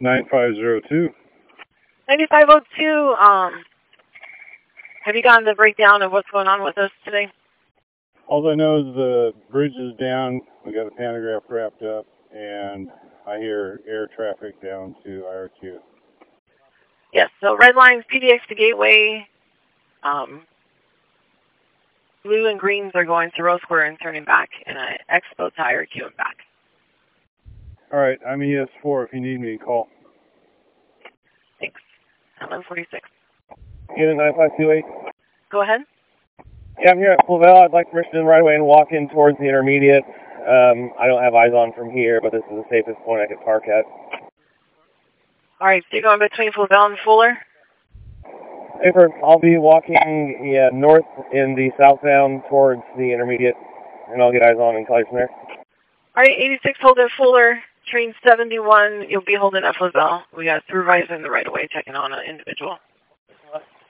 9502. 9502, have you gotten the breakdown of what's going on with us today? All I know is the bridge is down, we got a pantograph wrapped up, and I hear air traffic down to IRQ. Yes, so red lines, PDX to Gateway, blue and greens are going to Rose Square and turning back, and Expo to IRQ and back. Alright, I'm ES4. If you need me, call. Thanks. 1146. Unit 9528. Go ahead. Yeah, I'm here at Flavel. I'd like permission to right away and walk in towards the intermediate. I don't have eyes on from here, but this is the safest point I could park at. All right, so you're going between Flavel and Fuller? Paper, I'll be walking north in the southbound towards the intermediate, and I'll get eyes on and call you from there. All right, 86 holding Fuller, train 71, you'll be holding at Flavel. We got supervisor in the right-of-way checking on an individual.